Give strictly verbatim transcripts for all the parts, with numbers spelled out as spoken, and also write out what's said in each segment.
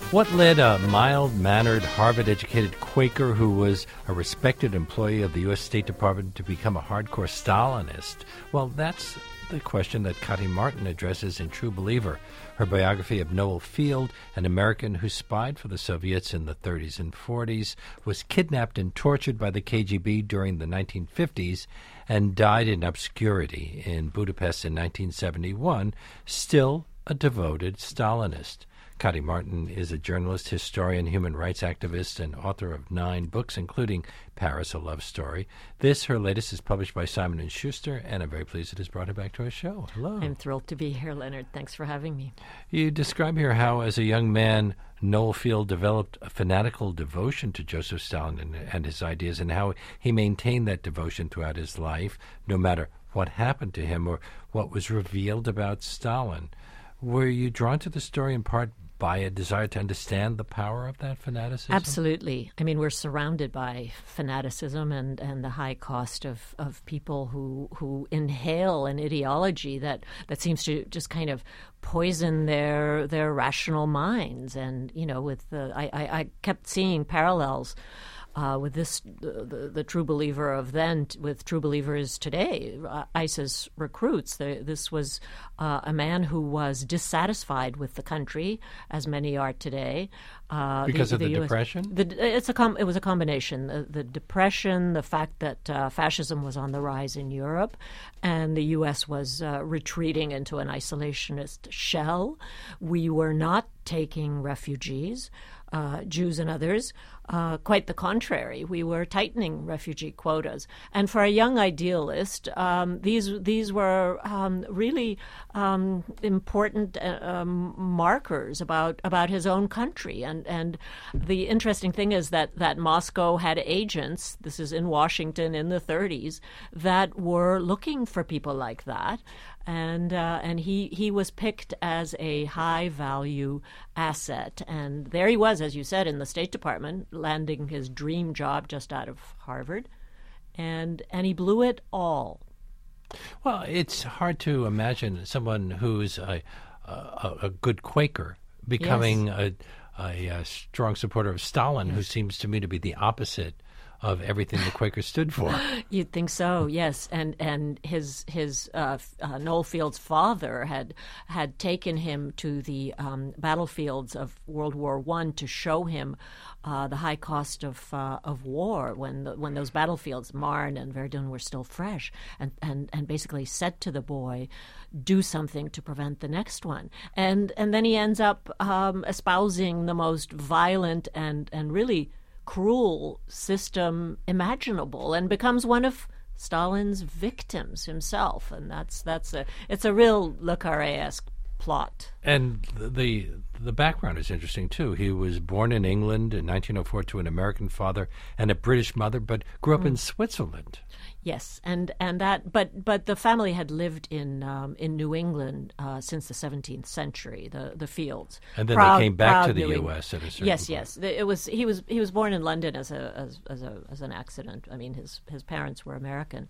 What led a mild-mannered, Harvard-educated Quaker who was a respected employee of the U S State Department to become a hardcore Stalinist? Well, that's the question that Kati Marton addresses in True Believer, her biography of Noel Field, an American who spied for the Soviets in the thirties and forties, was kidnapped and tortured by the K G B during the nineteen fifties, and died in obscurity in Budapest in nineteen seventy-one, still a devoted Stalinist. Kati Marton is a journalist, historian, human rights activist, and author of nine books, including Paris, A Love Story. This, her latest, is published by Simon and Schuster, and I'm very pleased it has brought her back to our show. Hello. I'm thrilled to be here, Leonard. Thanks for having me. You describe here how, as a young man, Noel Field developed a fanatical devotion to Joseph Stalin and, and his ideas, and how he maintained that devotion throughout his life, no matter what happened to him or what was revealed about Stalin. Were you drawn to the story in part by a desire to understand the power of that fanaticism? Absolutely. I mean, we're surrounded by fanaticism and, and the high cost of, of people who who inhale an ideology that, that seems to just kind of poison their their rational minds. And, you know, with the I, I, I kept seeing parallels Uh, with this, the, the, the True Believer of then t- with True Believers today, uh, ISIS recruits. The, this was uh, a man who was dissatisfied with the country, as many are today. Uh, because the, of the, the U S Depression? The, it's a com- it was a combination. The, the Depression, the fact that uh, fascism was on the rise in Europe, and the U S was uh, retreating into an isolationist shell. We were not taking refugees, uh, Jews and others. Uh, quite the contrary. We were tightening refugee quotas. And for a young idealist, um, these these were um, really um, important uh, um, markers about, about his own country. And and the interesting thing is that, that Moscow had agents, this is in Washington in the thirties, that were looking for people like that. And uh, and he, he was picked as a high-value asset. And there he was, as you said, in the State Department, landing his dream job just out of Harvard. And and he blew it all. Well, it's hard to imagine someone who's a, a, a good Quaker becoming Yes. a, a, a strong supporter of Stalin, Yes. who seems to me to be the opposite of everything the Quakers stood for. You'd think so, yes. And and his his uh, uh, Noel Field's father had had taken him to the um, battlefields of World War One to show him uh, the high cost of uh, of war when the, when those battlefields, Marne and Verdun, were still fresh, and, and, and basically said to the boy, do something to prevent the next one. And and then he ends up um, espousing the most violent and, and really cruel system imaginable, and becomes one of Stalin's victims himself. And that's that's a it's a real Le Carré-esque plot. And the the background is interesting too. He was born in England in nineteen oh four to an American father and a British mother, but grew up mm. in Switzerland. Yes, and and that, but but the family had lived in um, in New England uh, since the seventeenth century. The the Fields, and then proud, they came back to the New U S at a certain Yes, point. yes. It was he was he was born in London as a as as a as an accident. I mean, his his parents were American,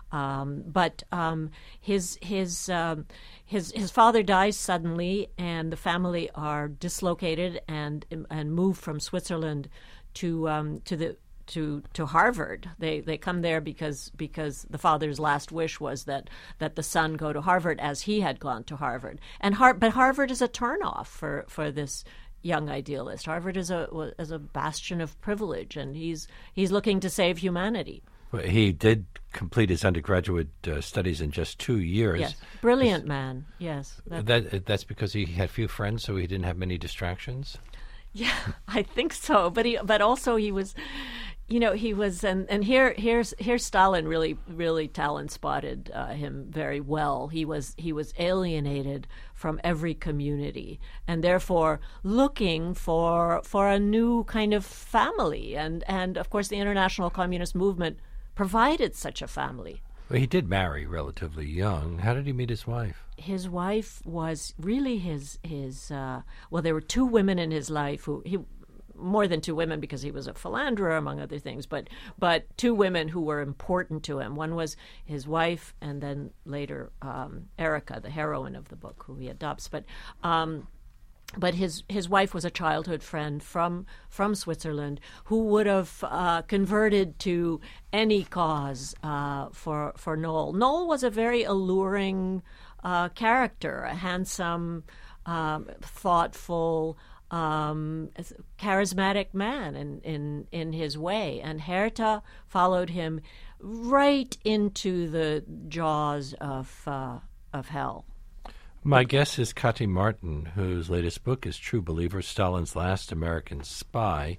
um, but um, his his um, his his father dies suddenly, and the family are dislocated and and move from Switzerland to um, to the. To, to Harvard. They they come there because because the father's last wish was that, that the son go to Harvard, as he had gone to Harvard. And Har- but Harvard is a turnoff for, for this young idealist. Harvard is a is a bastion of privilege, and he's he's looking to save humanity. Well, he did complete his undergraduate uh, studies in just two years. Yes, brilliant man. Yes, that's, that that's because he had few friends, so he didn't have many distractions. Yeah, I think so. But he but also he was. You know, he was, and, and here, here's, here's Stalin really, really talent spotted uh, him very well. He was, he was alienated from every community, and therefore looking for, for a new kind of family. And, and of course, the international communist movement provided such a family. Well, he did marry relatively young. How did he meet his wife? His wife was really his, his. Uh, well, there were two women in his life who he. More than two women, because he was a philanderer, among other things, but but two women who were important to him. One was his wife, and then later um, Erica, the heroine of the book, who he adopts. But um, but his, his wife was a childhood friend from from Switzerland who would have uh, converted to any cause uh, for for Noel. Noel was a very alluring uh, character, a handsome, um, thoughtful, um, charismatic man in, in in his way, and Herta followed him right into the jaws of uh, of hell. My guest is Kati Marton, whose latest book is True Believer, Stalin's Last American Spy.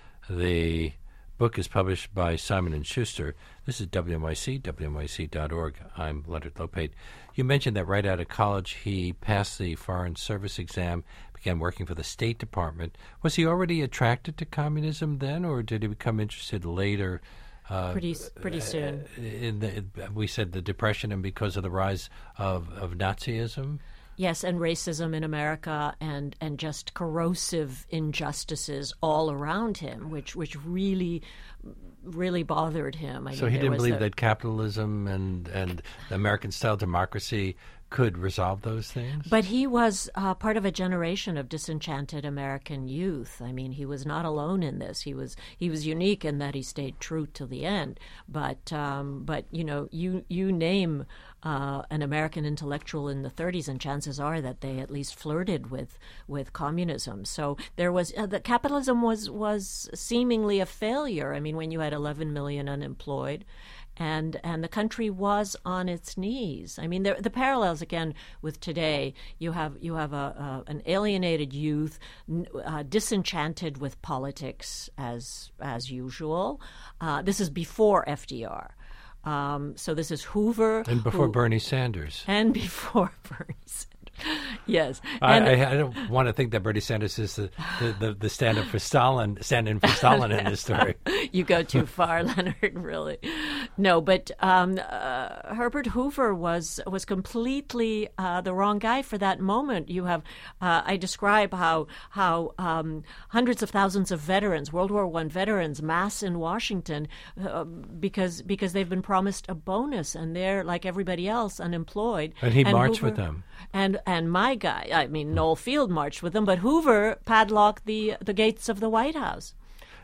The book is published by Simon and Schuster. This is W N Y C, W N Y C dot org. I'm Leonard Lopate. You mentioned that right out of college he passed the Foreign Service exam, began working for the State Department. Was he already attracted to communism then, or did he become interested later? Uh, pretty pretty soon. In the, we said the Depression, and because of the rise of, of Nazism? Yes, and racism in America, and, and just corrosive injustices all around him, which which really really bothered him. I so mean, he didn't believe the, that capitalism and, and American-style democracy could resolve those things? But he was uh, part of a generation of disenchanted American youth. I mean, he was not alone in this. He was he was unique in that he stayed true to the end. But um, but you know, you you name uh, an American intellectual in the thirties, and chances are that they at least flirted with with communism. So there was uh, the capitalism was was seemingly a failure. I mean, when you had eleven million unemployed. And and the country was on its knees. I mean, the, the parallels again with today. You have you have a, a an alienated youth, uh, disenchanted with politics as as usual. Uh, this is before F D R. Um, so this is Hoover, and before who, Bernie Sanders, and before Bernie Sanders. Yes, I, and, I, I don't want to think that Bernie Sanders is the, the, the, the stand-up for Stalin, stand-in for Stalin in this story. You go too far, Leonard. Really, no. But um, uh, Herbert Hoover was was completely uh, the wrong guy for that moment. You have uh, I describe how how um, hundreds of thousands of veterans, World War One veterans, mass in Washington uh, because because they've been promised a bonus, and they're like everybody else, unemployed. And he and marched Hoover, with them. And and my guy, I mean, Noel Field marched with them, but Hoover padlocked the the gates of the White House.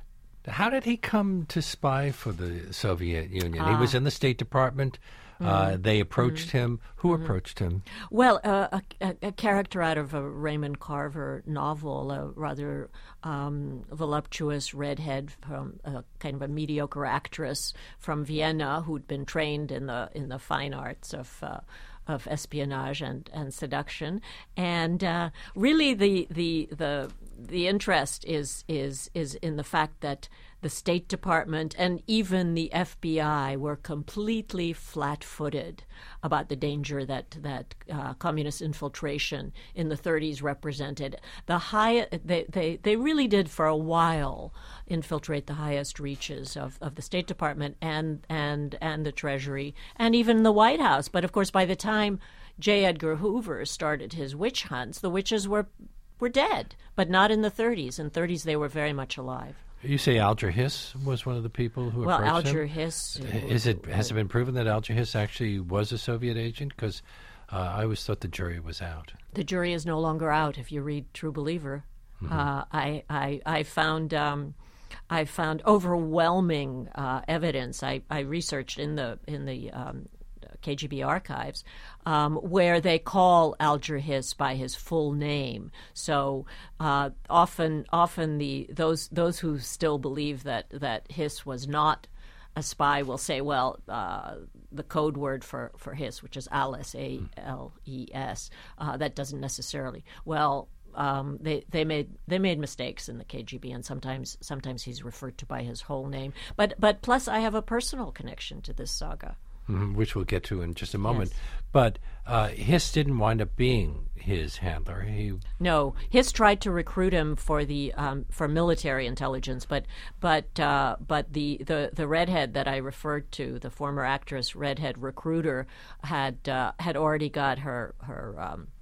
How did he come to spy for the Soviet Union? Ah. He was in the State Department. Mm. Uh, they approached Mm. him. Who Mm. approached him? Well, uh, a, a character out of a Raymond Carver novel, a rather um, voluptuous redhead from a kind of a mediocre actress from Vienna who'd been trained in the in the fine arts of. Uh, of espionage and, and seduction, and uh, really the the the the interest is is is in the fact that the State Department and even the F B I were completely flat-footed about the danger that that uh, communist infiltration in the thirties represented. The high they, they they really did for a while infiltrate the highest reaches of, of the State Department and and and the Treasury and even the White House. But of course, by the time J. Edgar Hoover started his witch hunts, the witches were were dead, but not in the thirties. In the thirties, they were very much alive. You say Alger Hiss was one of the people who well, approached Alger him? Hiss. Is it has it been proven that Alger Hiss actually was a Soviet agent? Because uh, I always thought the jury was out. The jury is no longer out. If you read True Believer, mm-hmm. uh, I, I I found um, I found overwhelming uh, evidence. I, I researched in the in the um, K G B archives, um, where they call Alger Hiss by his full name. So uh, often, often the those those who still believe that that Hiss was not a spy will say, well, uh, the code word for, for Hiss, which is Alice, A L E S, uh, that doesn't necessarily. Well, um, they they made they made mistakes in the K G B, and sometimes sometimes he's referred to by his whole name. But but plus, I have a personal connection to this saga. Mm-hmm, which we'll get to in just a moment. Yes. But uh, Hiss didn't wind up being his handler. He no, Hiss tried to recruit him for the um, for military intelligence, but but uh, but the, the, the redhead that I referred to, the former actress redhead recruiter, had uh, had already got her her. Um,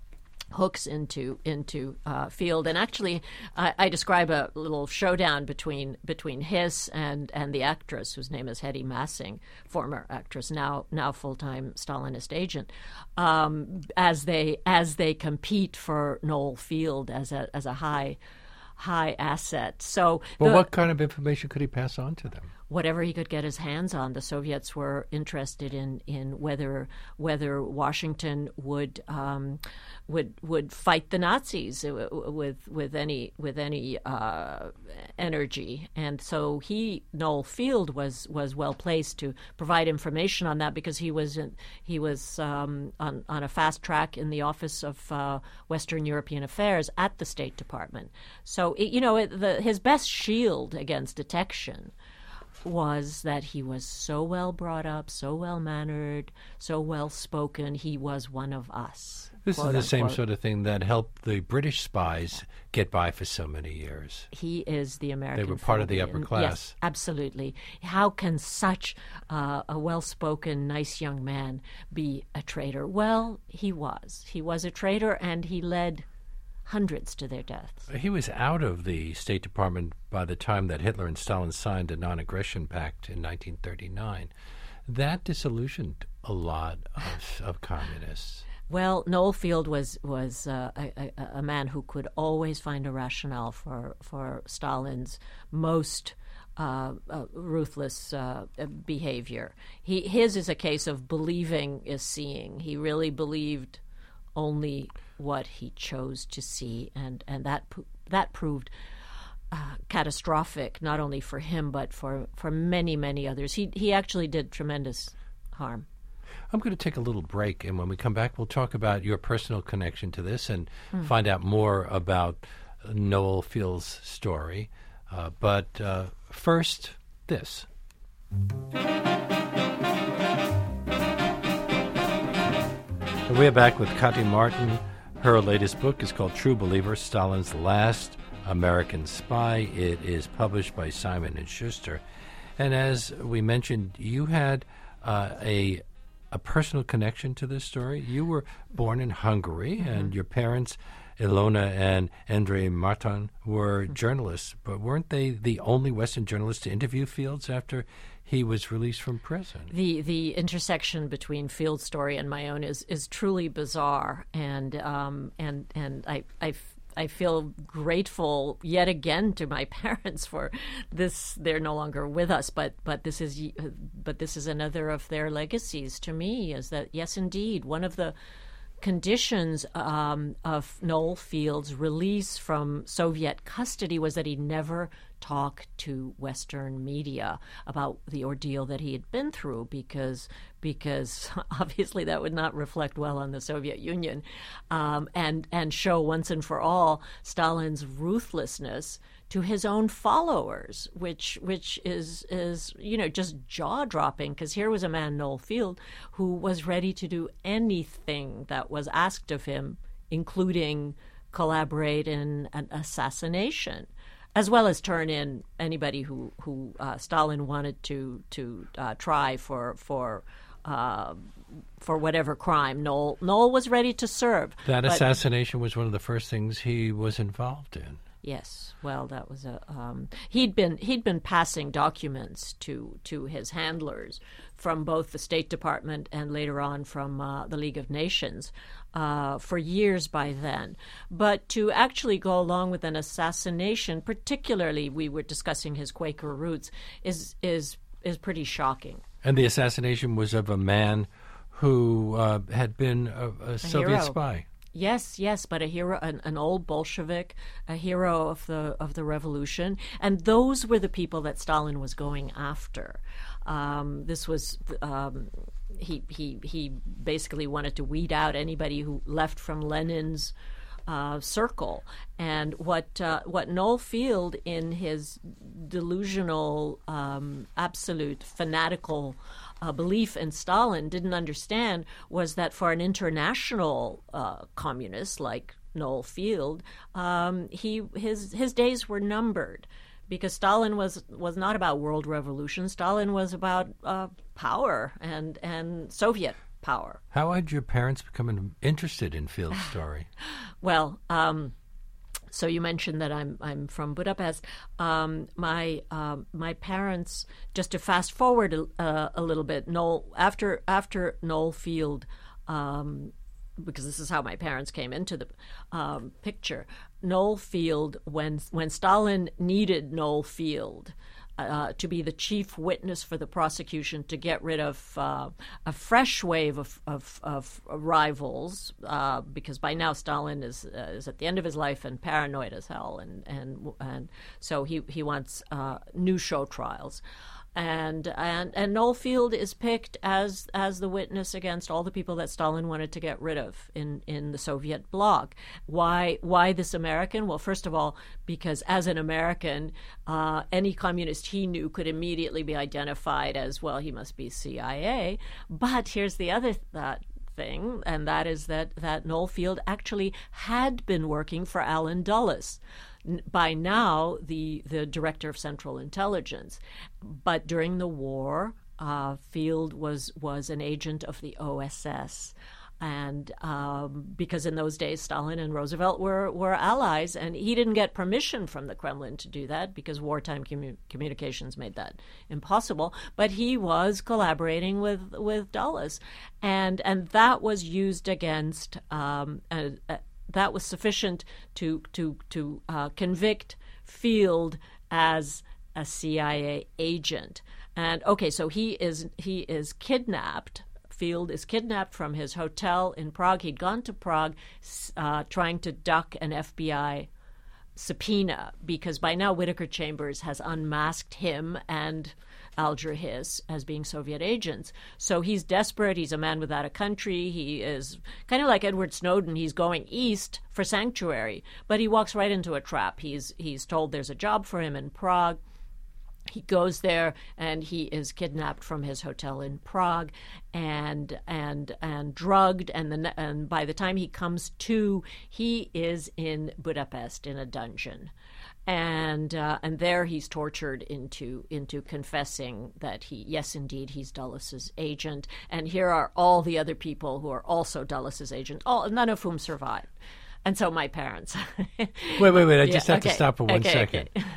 hooks into into uh, Field, and actually, I, I describe a little showdown between between Hiss and and the actress whose name is Hedy Massing, former actress, now now full time Stalinist agent, um, as they as they compete for Noel Field as a as a high high asset. So, well, the, what kind of information could he pass on to them? Whatever he could get his hands on. The Soviets were interested in, in whether whether Washington would um, would would fight the Nazis with with any with any uh, energy, and so he Noel Field was was well placed to provide information on that because he was in, he was um, on on a fast track in the Office of uh, Western European Affairs at the State Department. So it, you know it, the, his best shield against detection was that he was so well brought up, so well mannered, so well spoken. He was one of us. This is the same sort of thing that helped the British spies get by for so many years. He is the American. They were part of the upper class. Yes, absolutely. How can such uh, a well-spoken, nice young man be a traitor? Well, he was. He was a traitor, and he led hundreds to their deaths. He was out of the State Department by the time that Hitler and Stalin signed a non-aggression pact in nineteen thirty-nine. That disillusioned a lot of, of communists. Well, Noel Field was was uh, a, a, a man who could always find a rationale for, for Stalin's most uh, uh, ruthless uh, behavior. He his is a case of believing is seeing. He really believed only what he chose to see, and and that that proved uh, catastrophic not only for him but for, for many many others. He he actually did tremendous harm. I'm going to take a little break, and when we come back, we'll talk about your personal connection to this and mm. find out more about Noel Field's story. Uh, but uh, first, this. We're back with Kati Marton. Her latest book is called True Believer, Stalin's Last American Spy. It is published by Simon and Schuster. And as we mentioned, you had uh, a a personal connection to this story. You were born in Hungary, mm-hmm. and your parents, Ilona and Andrei Marton, were mm-hmm. journalists. But weren't they the only Western journalists to interview Fields after he was released from prison? The the intersection between Field's story and my own is, is truly bizarre, and um and and I I. I feel grateful yet again to my parents for this. They're no longer with us, but but this is but this is another of their legacies to me. Is that yes, indeed, one of the conditions um, of Noel Field's release from Soviet custody was that he never talk to Western media about the ordeal that he had been through, because because obviously that would not reflect well on the Soviet Union, um, and and show once and for all Stalin's ruthlessness to his own followers, which which is is you know just jaw dropping, because here was a man, Noel Field, who was ready to do anything that was asked of him, including collaborate in an assassination, as well as turn in anybody who who uh, Stalin wanted to to uh, try for for uh, for whatever crime. Noel Noel was ready to serve. That but, assassination was one of the first things he was involved in. Yes, well, that was a um, he'd been he'd been passing documents to to his handlers from both the State Department and later on from uh, the League of Nations uh, for years by then. But to actually go along with an assassination, particularly we were discussing his Quaker roots, is is is pretty shocking. And the assassination was of a man who uh, had been a, a, a Soviet hero. spy. Yes, yes, but a hero, an, an old Bolshevik, a hero of the of the revolution, and those were the people that Stalin was going after. Um, this was um, he he he basically wanted to weed out anybody who left from Lenin's uh, circle. And what uh, what Noel Field, in his delusional, um, absolute fanatical Uh, belief in Stalin, didn't understand was that for an international uh, communist like Noel Field, um, he his his days were numbered, because Stalin was was not about world revolution. Stalin was about uh, power and and Soviet power. How had your parents become interested in Field's story? Well, um, so you mentioned that I'm I'm from Budapest. Um, my uh, my parents, just to fast forward a, a little bit, Noel after after Noel Field, um, because this is how my parents came into the um, picture. Noel Field, when when Stalin needed Noel Field Uh, to be the chief witness for the prosecution to get rid of uh, a fresh wave of, of, of rivals, uh, because by now Stalin is uh, is at the end of his life and paranoid as hell, and and and so he he wants uh, new show trials. And and and Noel Field is picked as as the witness against all the people that Stalin wanted to get rid of in, in the Soviet bloc. Why why this American? Well, first of all, because as an American, uh, any communist he knew could immediately be identified as, well, he must be C I A. But here's the other th- thing, and that is that that Noel Field actually had been working for Allen Dulles, by now the the director of Central Intelligence. But during the war, uh, Field was was an agent of the O S S. And um, because in those days Stalin and Roosevelt were, were allies, and he didn't get permission from the Kremlin to do that because wartime commu- communications made that impossible. But he was collaborating with with Dulles, and and that was used against. Um, a, a, that was sufficient to to to uh, convict Field as a C I A agent. And okay, so he is he is kidnapped. Field is kidnapped from his hotel in Prague. He'd gone to Prague uh, trying to duck an F B I subpoena because by now Whittaker Chambers has unmasked him and Alger Hiss as being Soviet agents. So he's desperate. He's a man without a country. He is kind of like Edward Snowden. He's going east for sanctuary, but he walks right into a trap. He's he's told there's a job for him in Prague. He goes there and he is kidnapped from his hotel in Prague and and and drugged, and the and by the time he comes to, he is in Budapest in a dungeon, and uh, and there he's tortured into into confessing that he yes indeed he's Dulles's agent, and here are all the other people who are also Dulles's agent, all none of whom survive, and so my parents. wait wait wait! I just yeah, have okay, to stop for one okay, second. Okay.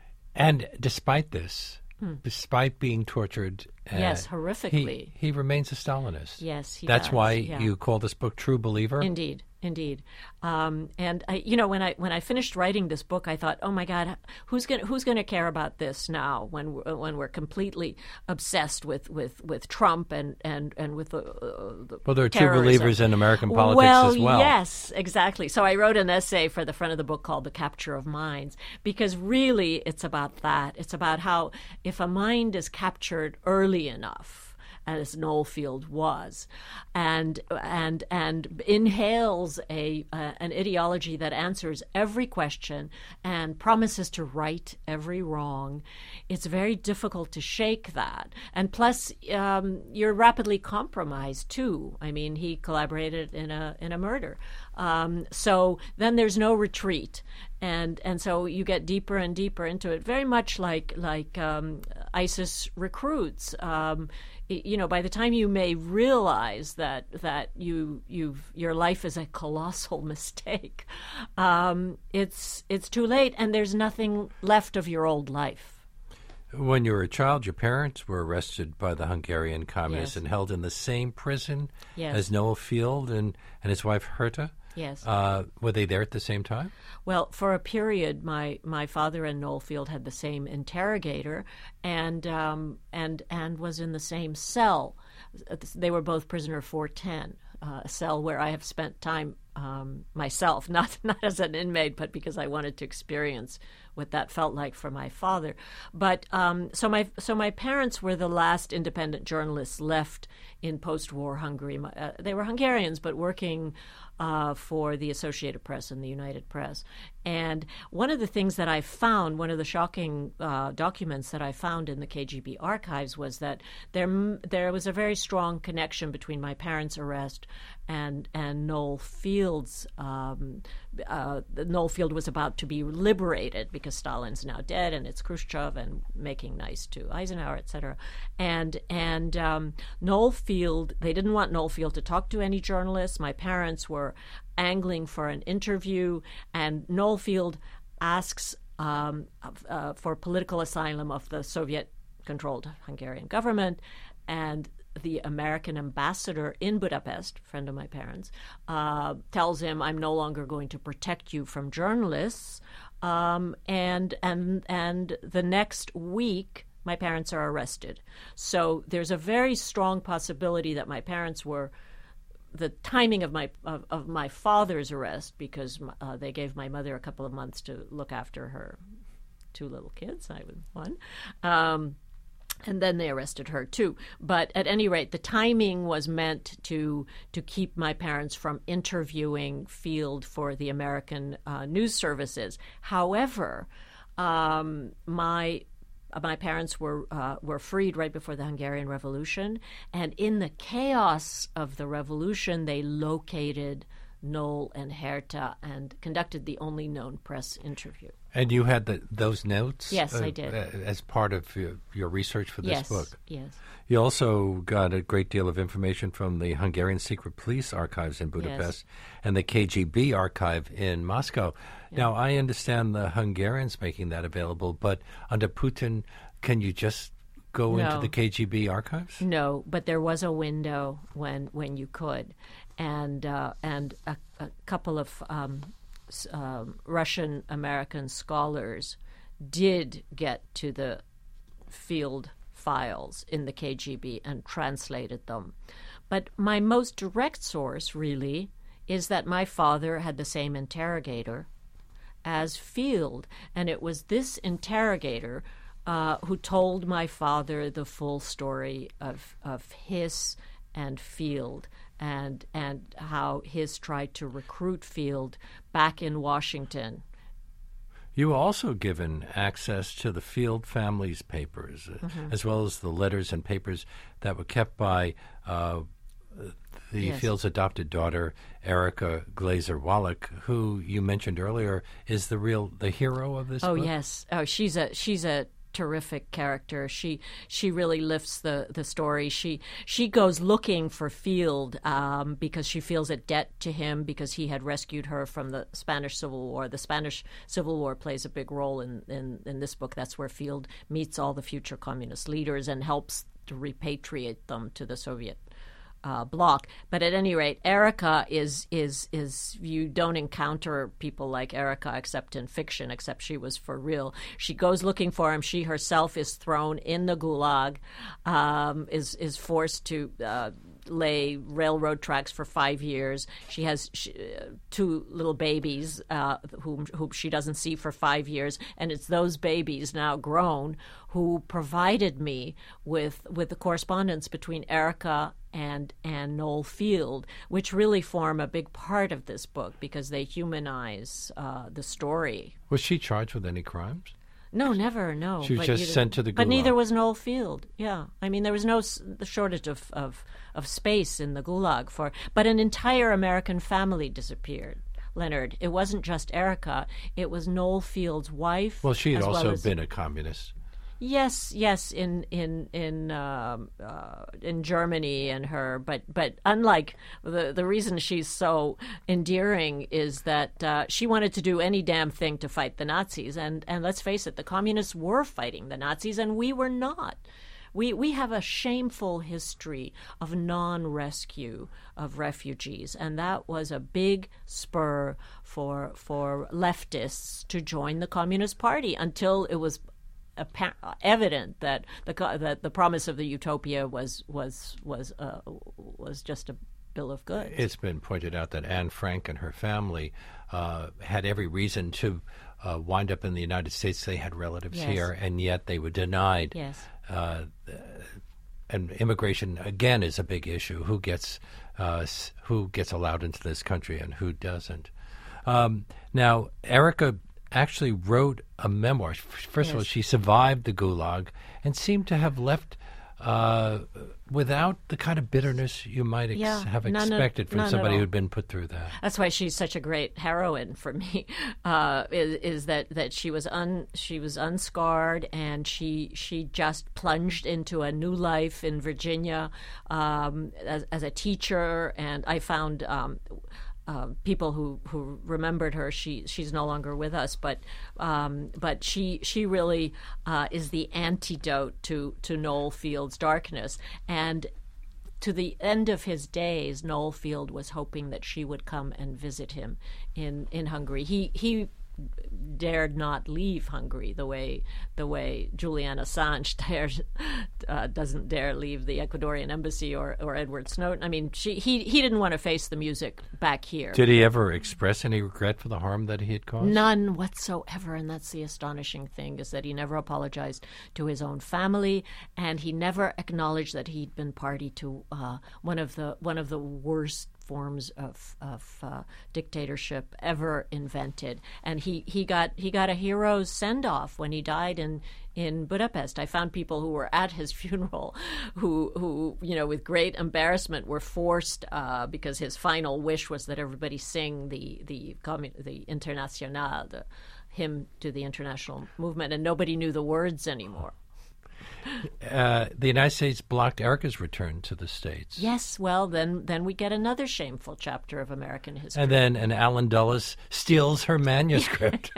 And despite this, hmm. despite being tortured, uh, yes, horrifically, he, he remains a Stalinist. Yes, he That's does, why yeah. you call this book True Believer? Indeed, indeed. Um, and I, you know, when I when I finished writing this book, I thought, oh my God, who's going who's going to care about this now when we're, when we're completely obsessed with, with, with Trump and and and with the, uh, the well, there are terrorism. True believers in American politics well, as well. Yes, exactly. So I wrote an essay for the front of the book called "The Capture of Minds," because really it's about that. It's about how if a mind is captured early enough, as Noel Field was, and and and inhales a uh, an ideology that answers every question and promises to right every wrong, it's very difficult to shake that. And plus, um, you're rapidly compromised too. I mean, he collaborated in a in a murder, um, so then there's no retreat. And and so you get deeper and deeper into it, very much like like um, ISIS recruits. Um, you know, by the time you may realize that that you you've your life is a colossal mistake, um, it's it's too late, and there's nothing left of your old life. When you were a child, your parents were arrested by the Hungarian communists Yes. and held in the same prison Yes. as Noel Field and, and his wife Herta. Yes. Uh, were they there at the same time? Well, for a period, my, my father and Noel Field had the same interrogator, and um, and and was in the same cell. They were both prisoner four ten, uh, a cell where I have spent time um, myself, not not as an inmate, but because I wanted to experience what that felt like for my father. But um, so my so my parents were the last independent journalists left in post-war Hungary. Uh, they were Hungarians, but working uh, for the Associated Press and the United Press. And one of the things that I found, one of the shocking uh, documents that I found in the K G B archives, was that there there was a very strong connection between my parents' arrest and and Noel Field. Field's um, uh, Noel Field was about to be liberated because Stalin's now dead and it's Khrushchev and making nice to Eisenhower, et cetera. And and um, Noel Field, they didn't want Noel Field to talk to any journalists. My parents were angling for an interview, and Noel Field asks um, uh, for political asylum of the Soviet-controlled Hungarian government, and the American ambassador in Budapest, friend of my parents, uh, tells him, "I'm no longer going to protect you from journalists." Um, and and and the next week, my parents are arrested. So there's a very strong possibility that my parents were the timing of my of, of my father's arrest, because uh, they gave my mother a couple of months to look after her two little kids. I was one. Um, And then they arrested her too. But at any rate, the timing was meant to to keep my parents from interviewing Field for the American uh, news services. However, um, my my parents were uh, were freed right before the Hungarian Revolution, and in the chaos of the revolution, they located Noel and Herta and conducted the only known press interview. And you had the, those notes? Yes, uh, I did. Uh, as part of your, your research for this yes, book? Yes. You also got a great deal of information from the Hungarian Secret Police archives in Budapest yes. and the K G B archive in Moscow. Yeah. Now, I understand the Hungarians making that available, but under Putin, can you just go no. into the K G B archives? No, but there was a window when when you could. And uh, and a, a couple of um, um, Russian American scholars did get to the Field files in the K G B and translated them. But my most direct source, really, is that my father had the same interrogator as Field, and it was this interrogator uh, who told my father the full story of of Hiss and Field, and and how Hiss tried to recruit Field back in Washington. You were also given access to the Field family's papers, uh, mm-hmm. as well as the letters and papers that were kept by uh, the yes. Field's adopted daughter, Erica Glazer Wallach, who you mentioned earlier is the real the hero of this oh, book. Oh yes, oh she's a she's a. terrific character. She she really lifts the, the story. She she goes looking for Field um, because she feels a debt to him because he had rescued her from the Spanish Civil War. The Spanish Civil War plays a big role in, in, in this book. That's where Field meets all the future communist leaders and helps to repatriate them to the Soviet Uh, block. But at any rate, Erica is is is you don't encounter people like Erica except in fiction, except she was for real. She goes looking for him. She herself is thrown in the Gulag, um, is is forced to uh, lay railroad tracks for five years. She has she, uh, two little babies uh, whom whom she doesn't see for five years, and it's those babies now grown who provided me with with the correspondence between Erica and and Noel Field, which really form a big part of this book because they humanize uh, the story. Was she charged with any crimes? No, never, no. She was but just either, sent to the Gulag. But neither was Noel Field, yeah. I mean, there was no s- shortage of, of, of space in the Gulag for... But an entire American family disappeared, Leonard. It wasn't just Erica. It was Noel Field's wife. Well, she had also well as, been a communist. Yes, yes, in in in um, uh, in Germany and her, but but unlike the the reason she's so endearing is that uh, she wanted to do any damn thing to fight the Nazis, and and let's face it, the communists were fighting the Nazis, and we were not. We we have a shameful history of non-rescue of refugees, and that was a big spur for for leftists to join the Communist Party until it was evident that the that the promise of the utopia was was was uh, was just a bill of goods. It's been pointed out that Anne Frank and her family uh, had every reason to uh, wind up in the United States. They had relatives yes. here, and yet they were denied. Yes. Uh, and immigration again is a big issue. Who gets uh, who gets allowed into this country and who doesn't? Um, now, Erica actually wrote a memoir. First yes. of all, she survived the Gulag and seemed to have left uh, without the kind of bitterness you might ex- Yeah, have none at- expected from none at somebody all. who'd been put through that. That's why she's such a great heroine for me. Uh, is, is that, that she was un she was unscarred, and she she just plunged into a new life in Virginia um, as, as a teacher. And I found um, uh, people who, who remembered her. She she's no longer with us, but um, but she she really uh, is the antidote to to Noel Field's darkness. And to the end of his days, Noel Field was hoping that she would come and visit him in, in Hungary. He he dared not leave Hungary the way the way Julian Assange dares, uh, doesn't dare leave the Ecuadorian embassy, or, or Edward Snowden. I mean, she, he he didn't want to face the music back here. Did he ever express any regret for the harm that he had caused? None whatsoever, and that's the astonishing thing, is that he never apologized to his own family, and he never acknowledged that he'd been party to uh, one of the one of the worst forms of of uh, dictatorship ever invented. And he, he got he got a hero's send off when he died in in Budapest. I found people who were at his funeral who who you know with great embarrassment were forced uh, because his final wish was that everybody sing the the commun- the Internationale, the hymn to the international movement, and nobody knew the words anymore. Uh, the United States blocked Erica's return to the States. Yes, well, then then we get another shameful chapter of American history. And then an Alan Dulles steals her manuscript.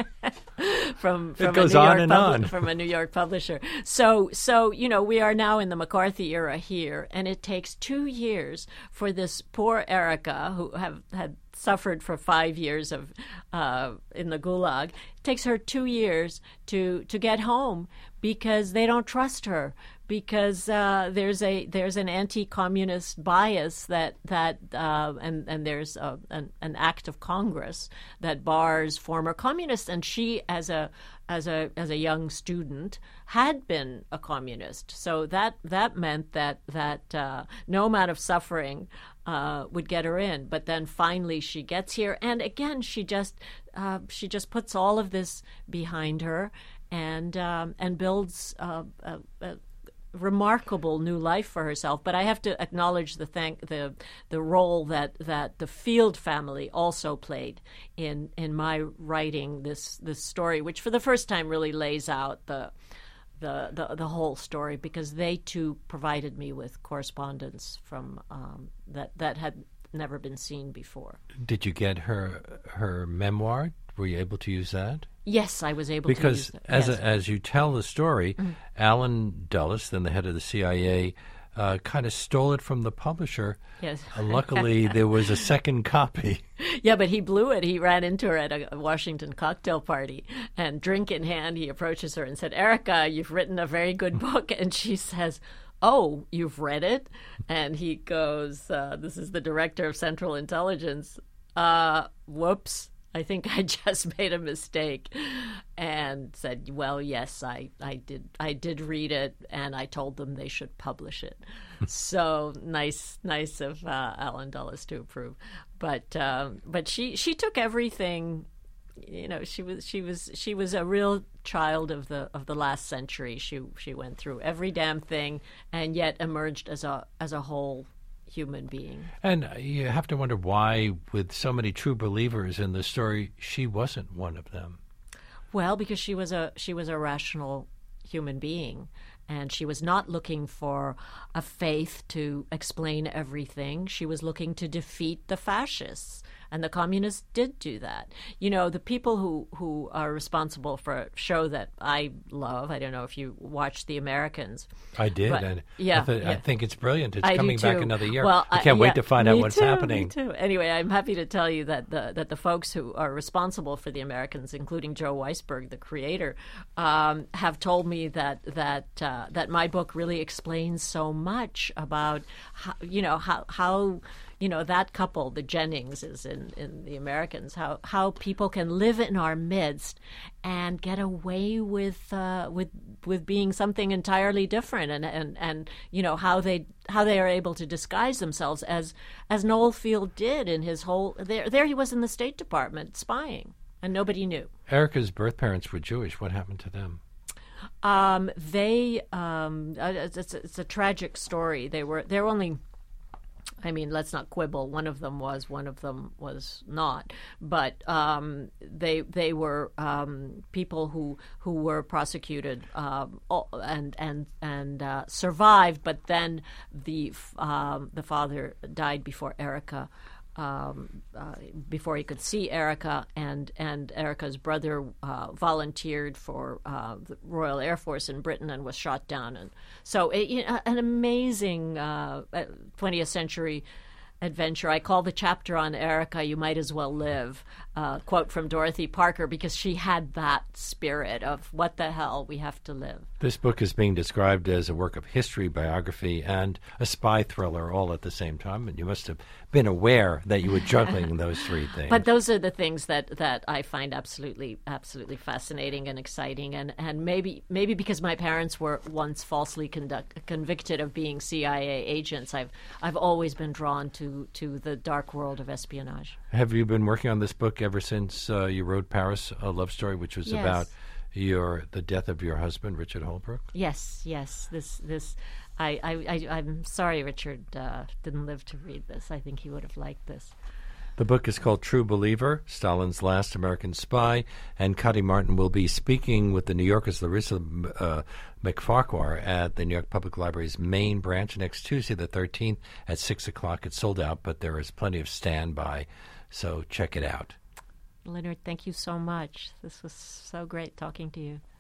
from from it goes a New on York and pub- on. from a New York publisher. So so you know we are now in the McCarthy era here, and it takes two years for this poor Erica, who have had suffered for five years of uh, in the Gulag. It takes her two years to to get home because they don't trust her, because uh, there's a there's an anti-communist bias that that uh, and and there's a, an, an act of Congress that bars former communists, and she as a as a as a young student had been a communist, so that that meant that that uh, no amount of suffering uh, would get her in. But then finally she gets here, and again she just uh, she just puts all of this behind her and um, and builds uh, a, a remarkable new life for herself. But I have to acknowledge the thank the the role that, that the Field family also played in in my writing this this story, which for the first time really lays out the the the, the whole story, because they too provided me with correspondence from um, that that had never been seen before. Did you get her her memoir? Were you able to use that? Yes, I was able because to use that. Because as yes. a, as you tell the story, mm-hmm. Alan Dulles, then the head of the C I A, uh, kind of stole it from the publisher. Yes. Uh, luckily, there was a second copy. Yeah, but he blew it. He ran into her at a Washington cocktail party, and drink in hand, he approaches her and said, "Erica, you've written a very good book." And she says, "Oh, you've read it?" And he goes, uh, "This is the director of Central Intelligence. Uh, whoops. I think I just made a mistake," and said, "Well, yes, I, I did I did read it, and I told them they should publish it." So nice nice of uh, Alan Dulles to approve. But um, but she, she took everything. You know, she was she was she was a real child of the of the last century. She she went through every damn thing, and yet emerged as a as a whole human being. And you have to wonder why, with so many true believers in the story, she wasn't one of them. Well, because she was a she was a rational human being, and she was not looking for a faith to explain everything. She was looking to defeat the fascists, and the communists did do that. You know, the people who, who are responsible for a show that I love, I don't know if you watched The Americans. I did, but, and yeah, I, th- yeah. I think it's brilliant. It's I coming do too. back another year. Well, I can't I, wait yeah, to find out me what's too, happening. Me too. Anyway, I'm happy to tell you that the that the folks who are responsible for The Americans, including Joe Weisberg, the creator, um, have told me that that uh, that my book really explains so much about how, you know how how. You know, that couple, the Jenningses in, in The Americans, how, how people can live in our midst and get away with uh, with with being something entirely different, and, and, and you know how they how they are able to disguise themselves as as Noel Field did in his whole there there he was in the State Department spying, and nobody knew. Erica's birth parents were Jewish. What happened to them? Um, they, um, uh, it's, it's, it's a tragic story. They were, they're only, I mean, let's not quibble. One of them was, one of them was not. But um, they they were um, people who who were prosecuted um, and and and uh, survived. But then the um, the father died before Erica. Um, uh, before he could see Erica, and, and Erica's brother uh, volunteered for uh, the Royal Air Force in Britain and was shot down. And so it, you know, an amazing uh, twentieth century adventure. I call the chapter on Erica, "You Might As Well Live," uh, quote from Dorothy Parker, because she had that spirit of what the hell, we have to live. This book is being described as a work of history, biography, and a spy thriller all at the same time, and you must have been aware that you were juggling those three things. But those are the things that, that I find absolutely absolutely fascinating and exciting, and, and maybe maybe because my parents were once falsely conduct, convicted of being C I A agents, I've I've always been drawn to, to the dark world of espionage. Have you been working on this book ever since uh, you wrote Paris, A Love Story, which was Yes. about your the death of your husband, Richard Holbrooke? Yes, yes. This this I, I, I I'm sorry Richard uh, didn't live to read this. I think he would have liked this. The book is called True Believer, Stalin's Last American Spy, and Cutty Martin will be speaking with the New Yorker's Larissa uh, McFarquhar at the New York Public Library's main branch next Tuesday, the thirteenth, at six o'clock. It's sold out, but there is plenty of standby, so check it out. Leonard, thank you so much. This was so great talking to you.